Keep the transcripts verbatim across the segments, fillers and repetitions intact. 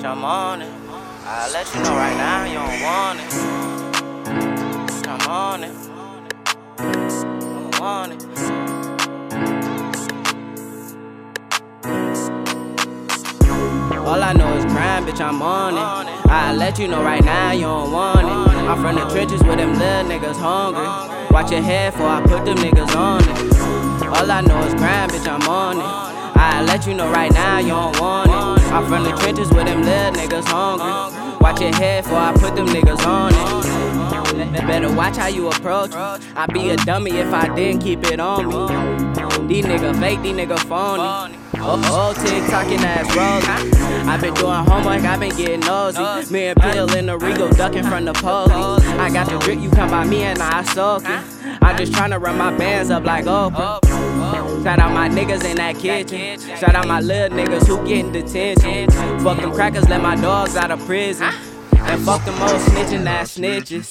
bitch, I'm on it. I'll let you know right now, you don't want it. I'm on it. You don't want it. All I know is crime, bitch, I'm on it. I'll let you know right now, you don't want it. I'm from the trenches with them little niggas hungry. Watch your head before I put them niggas on it. All I know is crime, bitch, I'm on it. I'll let you know right now, you don't want it. I'm from the trenches with them little niggas hungry. Watch your head before I put them niggas on it. Better watch how you approach me. I'd be a dummy if I didn't keep it on me. These niggas fake, these niggas phony. Oh, old TikToking ass rollin'. I been doing homework, I been getting nosy. Me and Bill in the Regal ducking from the police. I got the drip, you come by me and I soak it. I'm just tryna run my bands up like Oprah. Shout out my niggas in that kitchen. Shout out my little niggas who getting detention. Fuck them crackers, let my dogs out of prison. And fuck them old snitchin' ass snitches.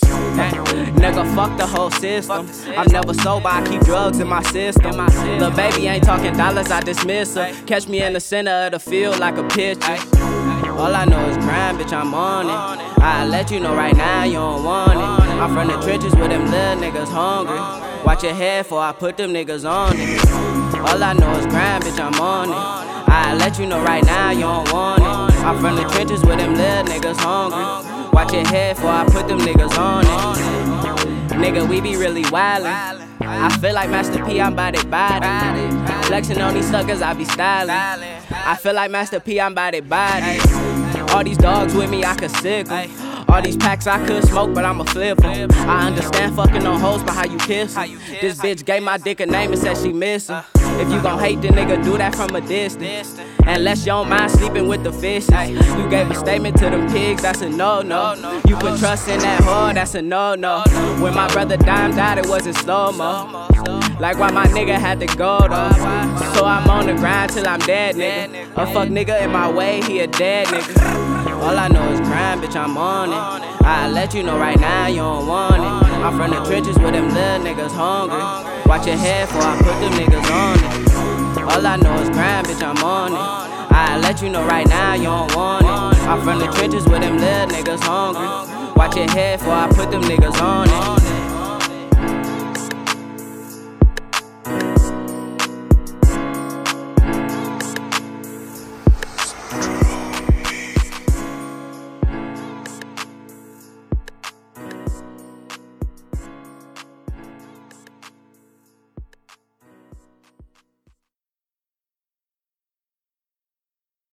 Nigga, fuck the whole system. I'm never sober, I keep drugs in my system. Lil' baby ain't talking dollars, I dismiss her. Catch me in the center of the field like a pitcher. All I know is crime, bitch, I'm on it. I'll let you know right now, you don't want it. I'm from the trenches with them little niggas hungry. Watch your head before I put them niggas on it. All I know is crime, bitch, I'm on it. I'll let you know right now, you don't want it. I'm from the trenches with them little niggas hungry. Watch your head before I put them niggas on it. Nigga, we be really wildin'. I feel like Master P, I'm bout it body. Flexin' on these suckers, I be stylin'. I feel like Master P, I'm bout it body. All these dogs with me, I could sick 'em. All these packs I could smoke, but I'ma flip 'em. I understand fucking on hoes, but how you kiss 'em? This bitch gave my dick a name and said she miss him. If you gon' hate the nigga, do that from a distance. Unless you don't mind sleeping with the fishes. You gave a statement to them pigs, that's a no-no. You put trust in that whore, that's a no-no. When my brother Dime died, it wasn't slow-mo. Like why my nigga had to go though. So I'm on the grind till I'm dead, nigga. A fuck nigga in my way, he a dead nigga. All I know is crime, bitch, I'm on it. I'll let you know right now, you don't want it. I'm from the trenches with them little niggas hungry. Watch your head before I put them niggas on it. All I know is crime, bitch, I'm on it. I'll let you know right now, you don't want it. I'm from the trenches with them little niggas hungry. Watch your head before I put them niggas on it.